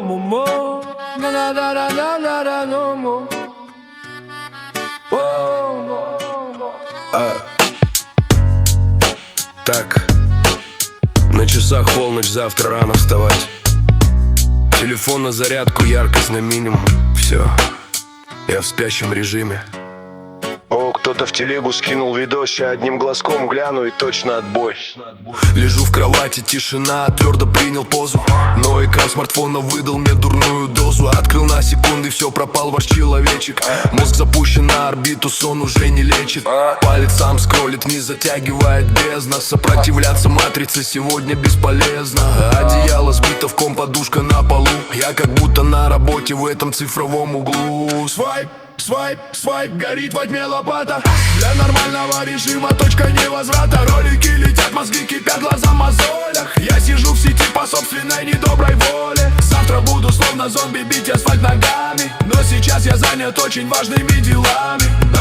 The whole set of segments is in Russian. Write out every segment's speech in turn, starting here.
more, more. Na na na na na na na, no more. Oh, more, more. Так, на часах полночь, завтра рано вставать. Телефон на зарядку, яркость на минимум. Все, я в спящем режиме. О, кто-то в телегу скинул видос, я одним глазком гляну и точно отбой. Лежу в кровати, тишина, твердо принял позу. Но экран смартфона выдал мне дурную дозу. Открыл на секунды, все, пропал ваш человечек. Мозг запущен на орбиту, сон уже не лечит. Палец сам скроллит, не затягивает бездна. Сопротивляться матрице сегодня бесполезно. Одеяло сбито в ком, подушка на полу. Я как будто на работе в этом цифровом углу. Свайп, свайп, свайп, горит во тьме лопата. Для нормального режима точка невозврата. Ролики летят, мозги кипят, глаза в мозолях. Я сижу в сети по собственной недоброй воле. Завтра буду словно зомби бить асфальт ногами. Но сейчас я занят очень важными делами.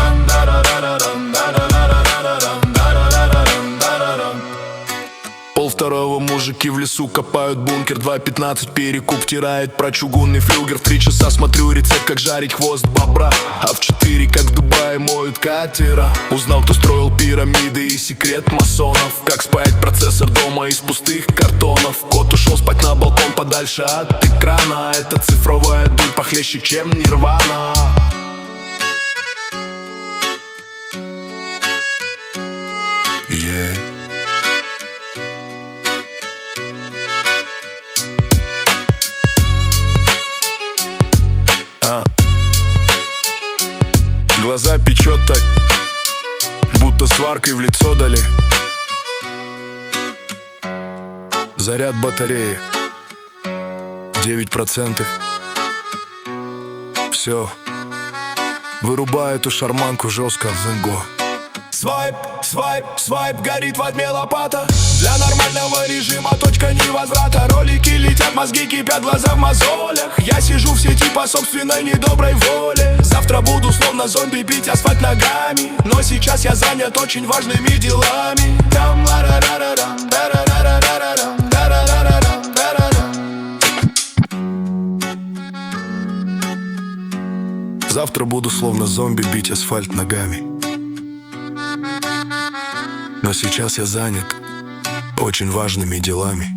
Полвторого мужики в лесу копают бункер. 2:15 перекуп тирает про чугунный флюгер. В 3 часа смотрю рецепт, как жарить хвост бобра. А в 4, как в Дубае моют катера. Узнал, кто строил пирамиды и секрет масонов. Как спаять процессор дома из пустых картонов. Кот ушел спать на балкон подальше от экрана. Это цифровая дурь похлеще, чем Нирвана. Yeah. Глаза печет так, будто сваркой в лицо дали. Заряд батареи 9%. Все, вырубай эту шарманку жестко в зенго. Свайп, свайп, свайп, горит во тьме лопата. Для нормального режима точка невозврата. Ролики летят, мозги кипят, глаза в мозолях. Я сижу в сети по собственной недоброй воле. Завтра буду словно зомби бить асфальт ногами. Но сейчас я занят очень важными делами. Завтра буду словно зомби бить асфальт ногами. Но сейчас я занят очень важными делами.